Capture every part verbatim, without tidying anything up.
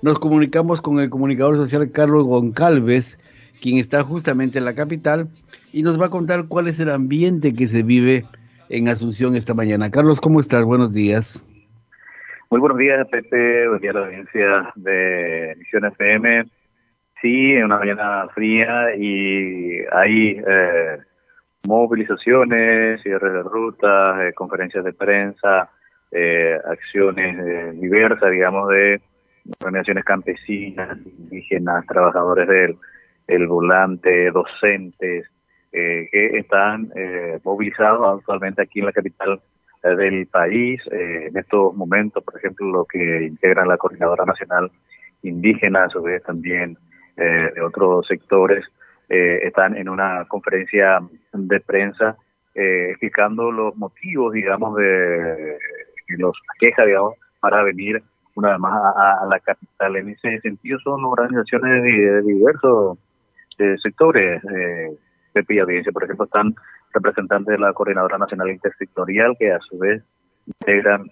nos comunicamos con el comunicador social Carlos Goncalves, quien está justamente en la capital y nos va a contar cuál es el ambiente que se vive en Asunción esta mañana. Carlos, ¿cómo estás? Buenos días. Muy buenos días, Pepe. Buen día a la audiencia de Misión F M. Sí, una mañana fría y hay eh, movilizaciones, cierres de rutas, eh, conferencias de prensa, eh, acciones eh, diversas, digamos, de organizaciones campesinas, indígenas, trabajadores del el volante, docentes, eh, que están eh, movilizados actualmente aquí en la capital eh, del país. Eh, en estos momentos, por ejemplo, lo que integra la Coordinadora Nacional Indígena, a su vez también eh, de otros sectores, eh, están en una conferencia de prensa eh, explicando los motivos, digamos, de los quejas, digamos, para venir una vez más a, a la capital. En ese sentido son organizaciones de, de diversos de sectores, eh, Pepe y audiencia. Por ejemplo, están representantes de la Coordinadora Nacional Intersectorial, que a su vez integran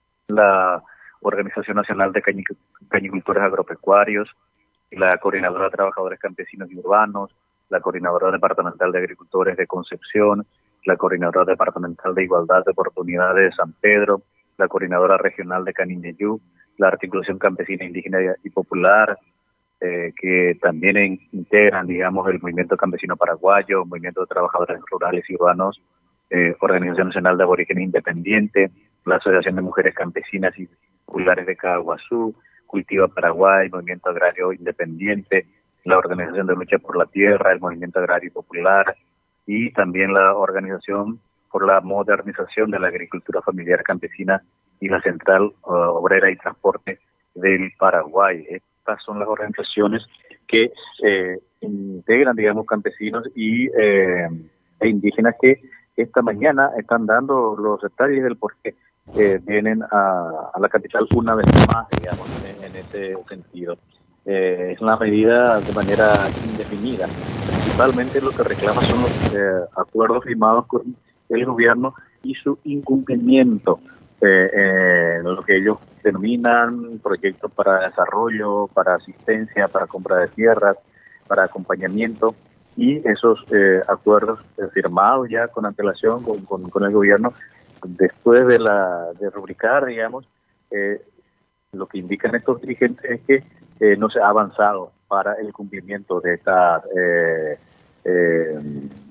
la Organización Nacional de Cañic Cañicultores Agropecuarios, la Coordinadora de Trabajadores Campesinos y Urbanos, la Coordinadora Departamental de Agricultores de Concepción, la Coordinadora Departamental de Igualdad de Oportunidades de San Pedro, la Coordinadora Regional de Caniñeyú, la Articulación Campesina, Indígena y Popular, eh, que también in integran, digamos, el Movimiento Campesino Paraguayo, Movimiento de Trabajadores Rurales y Urbanos, eh, Organización Nacional de Aborígenes Independiente, la Asociación de Mujeres Campesinas y Populares de Caguazú, Cultiva Paraguay, Movimiento Agrario Independiente, la Organización de Lucha por la Tierra, el Movimiento Agrario Popular y también la Organización por la Modernización de la Agricultura Familiar Campesina y la Central uh, Obrera y Transporte del Paraguay. Estas son las organizaciones que eh, integran, digamos, campesinos y eh, e indígenas que esta mañana están dando los detalles del por qué eh, vienen a, a la capital una vez más, digamos, en, en ese sentido. Eh, es una medida de manera indefinida. Principalmente lo que reclama son los eh, acuerdos firmados con el gobierno y su incumplimiento, eh, eh, lo que ellos denominan proyectos para desarrollo, para asistencia, para compra de tierras, para acompañamiento, y esos eh, acuerdos eh, firmados ya con antelación con, con, con el gobierno, después de la de rubricar, digamos, eh, lo que indican estos dirigentes es que eh, no se ha avanzado para el cumplimiento de estas eh, eh,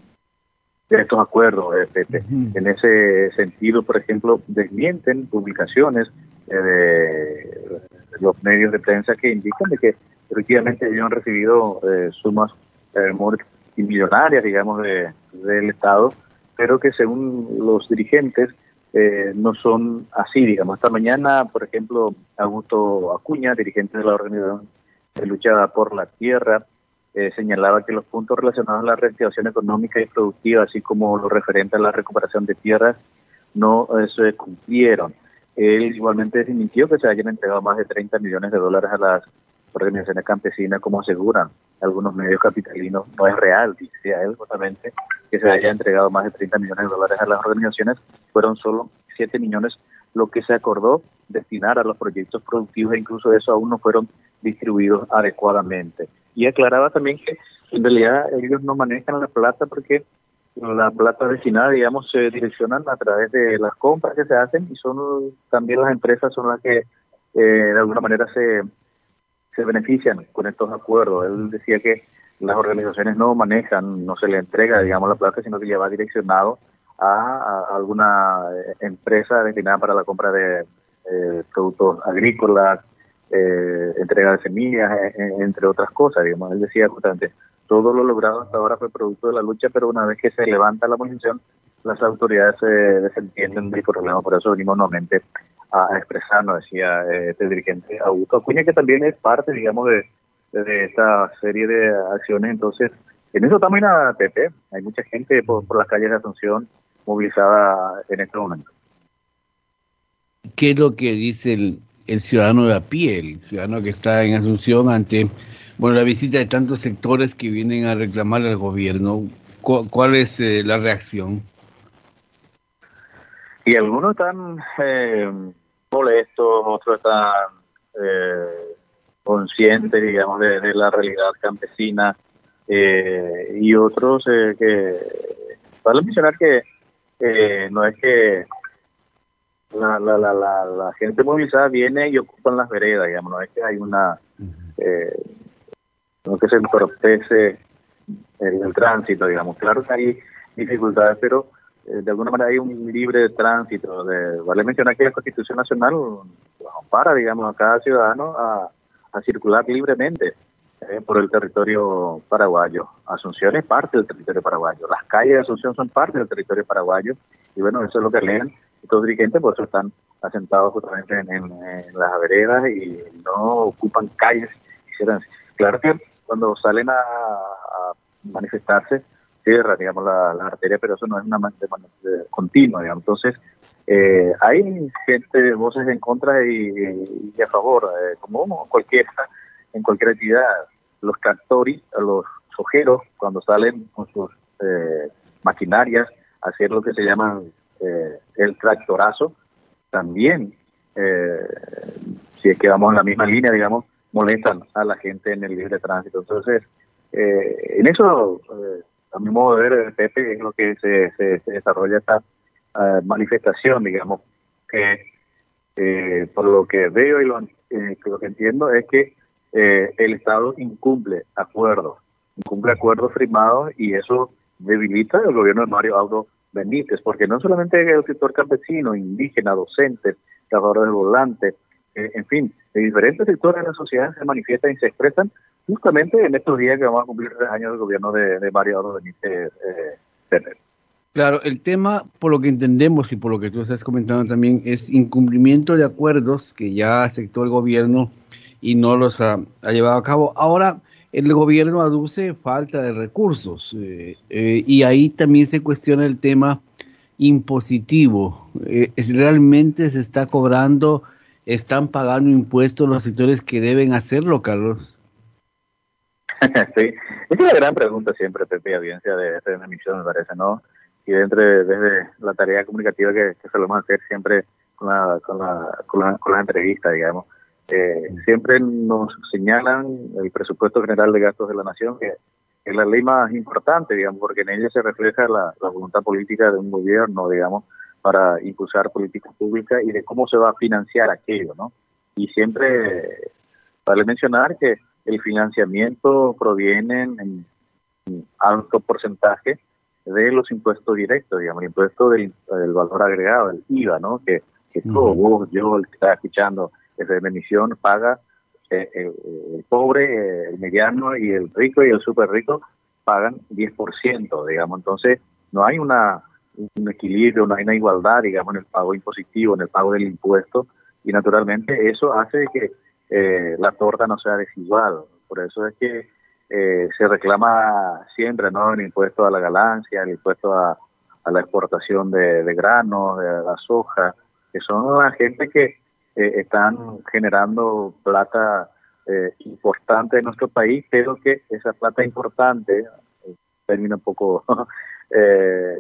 de estos acuerdos, eh, Pepe. Uh-huh. En ese sentido, por ejemplo, desmienten publicaciones eh, de los medios de prensa que indican de que efectivamente ellos han recibido eh, sumas eh, multimillonarias, digamos, de, del Estado, pero que según los dirigentes eh, no son así, digamos. Esta mañana, por ejemplo, Augusto Acuña, dirigente de la Organización de Lucha por la Tierra, Eh, señalaba que los puntos relacionados a la reactivación económica y productiva, así como lo referente a la recuperación de tierras, no eh, se cumplieron. Él igualmente desmintió que se hayan entregado más de treinta millones de dólares a las organizaciones campesinas, como aseguran algunos medios capitalinos. No es real, dice él justamente, que se haya entregado más de treinta millones de dólares a las organizaciones. Fueron solo siete millones lo que se acordó destinar a los proyectos productivos, e incluso eso aún no fueron distribuidos adecuadamente. Y aclaraba también que en realidad ellos no manejan la plata porque la plata destinada, digamos, se direccionan a través de las compras que se hacen, y son también las empresas son las que eh, de alguna manera se, se benefician con estos acuerdos. Él decía que las organizaciones no manejan, no se le entrega, digamos, la plata, sino que ya va direccionado a, a alguna empresa destinada para la compra de eh, productos agrícolas, Eh, entrega de semillas, eh, entre otras cosas, digamos. Él decía justamente, todo lo logrado hasta ahora fue producto de la lucha, pero una vez que se levanta la movilización, las autoridades se desentienden del problema. Por eso venimos nuevamente a, a expresarnos, decía eh, este dirigente Augusto Acuña, que también es parte, digamos, de, de, de esta serie de acciones. Entonces, en eso también a Pepe, hay mucha gente por, por las calles de Asunción movilizada en este momento. ¿Qué es lo que dice el el ciudadano de a pie, el ciudadano que está en Asunción ante, bueno, la visita de tantos sectores que vienen a reclamar al gobierno? ¿Cu ¿Cuál es eh, la reacción? Y algunos están eh, molestos, otros están eh, conscientes, digamos, de, de la realidad campesina, eh, y otros eh, que, vale mencionar que eh, no es que la, la, la, la, la gente movilizada viene y ocupan las veredas, digamos, no es que hay una, eh, no es que se entorpece el, el tránsito, digamos. Claro que hay dificultades, pero eh, de alguna manera hay un libre tránsito. De, vale mencionar que la Constitución Nacional ampara, digamos, a cada ciudadano a, a circular libremente eh, por el territorio paraguayo. Asunción es parte del territorio paraguayo. Las calles de Asunción son parte del territorio paraguayo. Y bueno, eso es lo que leen estos dirigentes, por eso están asentados justamente en, en, en las veredas y no ocupan calles. Claro que cuando salen a, a manifestarse, cierra, digamos, la, la arteria, pero eso no es una manera continua, digamos. Entonces, eh, hay gente, voces en contra y, y a favor, eh, como cualquiera, en cualquier actividad. Los tractores, los sojeros, cuando salen con sus eh, maquinarias a hacer lo que se llama eh, el tractorazo, también, eh, si es que vamos en la misma línea, digamos, molestan a la gente en el libre tránsito. Entonces, eh, en eso, eh, a mi modo de ver, Pepe, es lo que se, se, se desarrolla esta uh, manifestación, digamos, que eh, por lo que veo y lo, eh, lo que entiendo es que eh, el Estado incumple acuerdos, incumple acuerdos firmados, y eso debilita el gobierno de Mario Abdo Benítez, porque no solamente el sector campesino, indígena, docentes, trabajadores del volante, eh, en fin, de diferentes sectores de la sociedad se manifiestan y se expresan justamente en estos días que vamos a cumplir tres años del gobierno de, de Mario Abdo Benítez. Eh, Claro, el tema, por lo que entendemos y por lo que tú estás comentando también, es incumplimiento de acuerdos que ya aceptó el gobierno y no los ha, ha llevado a cabo. Ahora, el gobierno aduce falta de recursos eh, eh, y ahí también se cuestiona el tema impositivo. Eh, ¿es, ¿Realmente se está cobrando, están pagando impuestos los sectores que deben hacerlo, Carlos? Sí, esa es la gran pregunta siempre, Pepe, audiencia de esta emisión, me parece, ¿no? Y dentro de, desde la tarea comunicativa que, que solemos hacer siempre con la, con la, con la, con la entrevista, digamos, eh, siempre nos señalan el presupuesto general de gastos de la nación, que es la ley más importante, digamos, porque en ella se refleja la, la voluntad política de un gobierno, digamos, para impulsar políticas públicas y de cómo se va a financiar aquello, ¿no? Y siempre eh, vale mencionar que el financiamiento proviene en, en alto porcentaje de los impuestos directos, digamos, el impuesto del, del valor agregado, el I V A, ¿no? Que, que uh-huh. todo vos, yo, el que está escuchando esa emisión, paga eh, el, el pobre, el mediano y el rico y el súper rico pagan diez por ciento, digamos. Entonces, no hay una un equilibrio, no hay una igualdad, digamos, en el pago impositivo, en el pago del impuesto, y naturalmente eso hace que eh, la torta no sea desigual. Por eso es que eh, se reclama siempre, ¿no?, el impuesto a la ganancia, el impuesto a, a la exportación de, de granos, de la soja, que son la gente que eh, están generando plata eh, importante en nuestro país, pero que esa plata importante, eh, término un poco eh,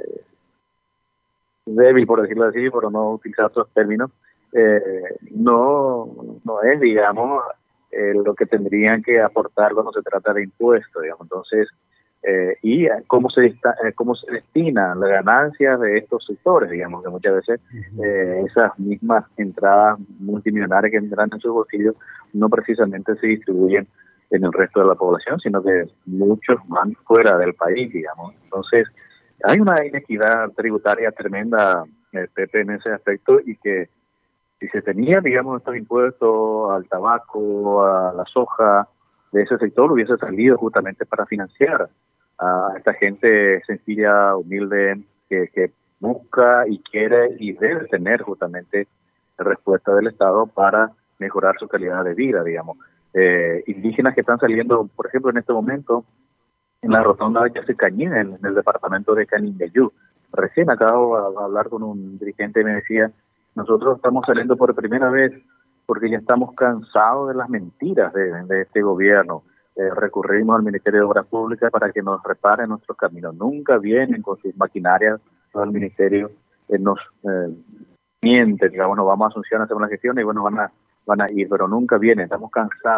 débil, por decirlo así, por no utilizar otros términos, eh, no, no es, digamos, eh, lo que tendrían que aportar cuando se trata de impuestos, digamos. Entonces, eh, y cómo se desta, eh, cómo se destina las ganancias de estos sectores, digamos, que muchas veces eh, esas mismas entradas multimillonarias que entran en sus bolsillos no precisamente se distribuyen en el resto de la población, sino que muchos van fuera del país, digamos. Entonces, hay una inequidad tributaria tremenda, eh, Pepe, en ese aspecto, y que si se tenía, digamos, estos impuestos al tabaco, a la soja, de ese sector, hubiese salido justamente para financiar a esta gente sencilla, humilde, que, que busca y quiere y debe tener justamente respuesta del Estado para mejorar su calidad de vida, digamos. Eh, indígenas que están saliendo, por ejemplo, en este momento, en la rotonda de Yacecañía, en, en el departamento de Canindeyú. Recién acabo de hablar con un dirigente y me decía, nosotros estamos saliendo por primera vez porque ya estamos cansados de las mentiras de, de este gobierno. Eh, recurrimos al Ministerio de Obras Públicas para que nos reparen nuestros caminos. Nunca vienen con sus maquinarias al Ministerio, eh, nos eh, mienten, digamos, nos vamos a Asunción a hacer una gestión y bueno, van a, van a ir, pero nunca vienen, estamos cansados.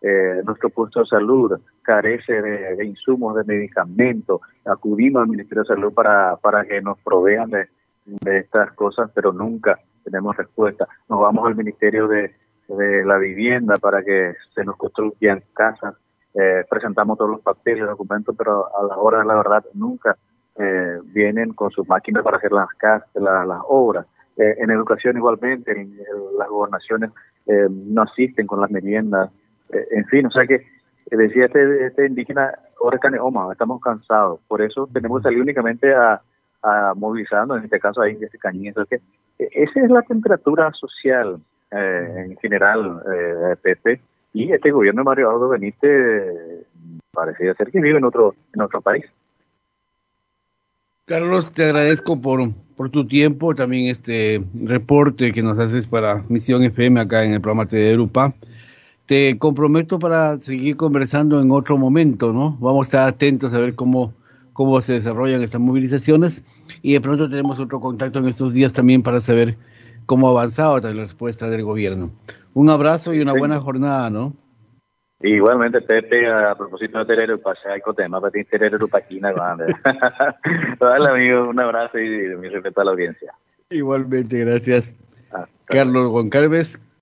eh, nuestro puesto de salud carece de, de insumos, de medicamentos, acudimos al Ministerio de Salud para, para que nos provean de, de estas cosas, pero nunca tenemos respuesta. Nos vamos al Ministerio de, de la Vivienda para que se nos construyan casas, eh, presentamos todos los papeles, documentos, pero a la hora de la verdad nunca eh, vienen con sus máquinas para hacer las casas, la, las obras. Eh, en educación igualmente, en, en las gobernaciones eh, no asisten con las meriendas, eh, en fin, o sea que eh, decía este, este indígena, Orcane Oma, estamos cansados, por eso tenemos que salir únicamente a, a movilizarnos, en este caso ahí este cañín, entonces que, eh, esa es la temperatura social eh, en general, eh, Pepe, y este gobierno de Mario Abdo Benítez eh, parecía ser que vive en otro, en otro país. Carlos, te agradezco por, por tu tiempo, también este reporte que nos haces para Misión F M acá en el programa T V Europa. Te comprometo para seguir conversando en otro momento, ¿no? Vamos a estar atentos a ver cómo, cómo se desarrollan estas movilizaciones y de pronto tenemos otro contacto en estos días también para saber cómo ha avanzado la respuesta del gobierno. Un abrazo y una buena jornada, ¿no? Igualmente, Pepe, a propósito de Terero, pasé con tema para ti, Terero, Paquina, grande. Vale, amigo, un abrazo y mi respeto a la audiencia. Igualmente, gracias. Hasta Carlos Goncalves,